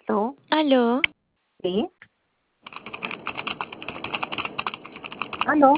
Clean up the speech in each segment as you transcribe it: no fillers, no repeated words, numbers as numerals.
¿Aló? Aló, ¿Sí? ¿Aló?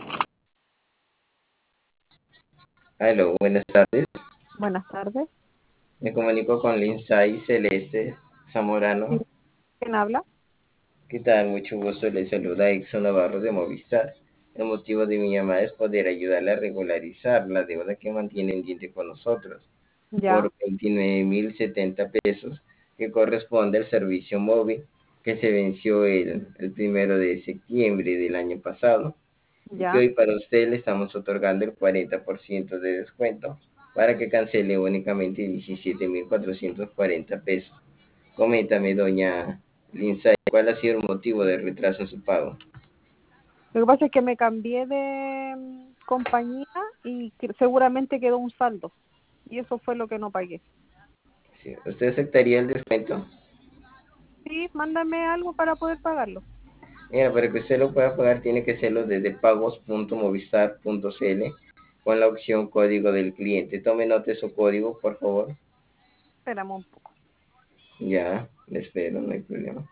Aló, buenas tardes. Buenas tardes. Me comunico con Lindsay Celeste Sí. Zamorano. ¿Quién habla? ¿Qué tal? Mucho gusto. Le saluda Exxon Navarro de Movistar. El motivo de mi llamada es poder ayudarle a regularizar la deuda que mantiene pendiente con nosotros Ya, por 29.070 pesos, que corresponde al servicio móvil que se venció el 1 de septiembre del año pasado, y que ya. hoy para usted le estamos otorgando el 40% de descuento para que cancele únicamente 17.440 pesos. Coméntame, doña Lindsay, ¿cuál ha sido el motivo del retraso en su pago? Lo que pasa es que me cambié de compañía y seguramente quedó un saldo. Y eso fue lo que no pagué. Sí, ¿usted aceptaría el descuento? Sí, mándame algo para poder pagarlo. Mira, para que usted lo pueda pagar tiene que hacerlo desde pagos.movistar.cl con la opción código del cliente. Tome nota de su código, por favor. Espérame un poco. Ya, le espero, no hay problema.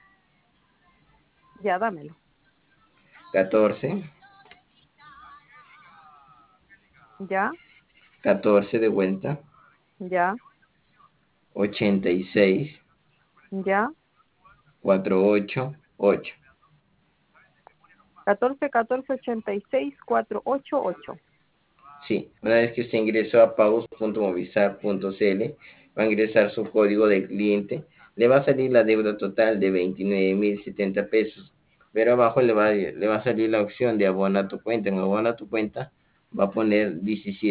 Ya, dámelo. 14, Ya, 14 de vuelta, ya, 86, ya. 488. 14 14 86 488. Sí, una vez que usted ingresó a pagos.movistar.cl, va a ingresar su código del cliente, le va a salir la deuda total de 29.070 pesos, pero abajo le va a salir la opción de abona tu cuenta. En abona tu cuenta va a poner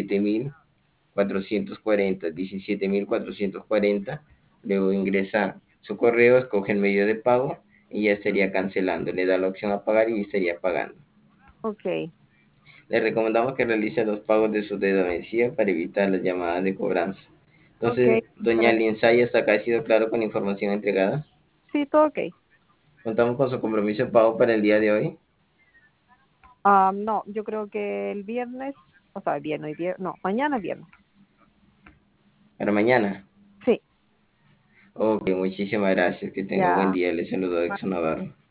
17.440, luego ingresa su correo, escoge el medio de pago y ya estaría cancelando. Le da la opción a pagar y estaría pagando. Ok, Le recomendamos que realice los pagos de su deuda vencida para evitar las llamadas de cobranza. ok. Entonces, doña Gracias. Linsay, ¿hasta acá ha sido claro con la información entregada? Sí, todo ok. Contamos con su compromiso de pago para el día de hoy, No, yo creo que el viernes, o sea, viernes, no, mañana es viernes. para mañana. Sí, Ok, muchísimas gracias. Que tenga buen ya. día. Le saludo a Exxon Navarro.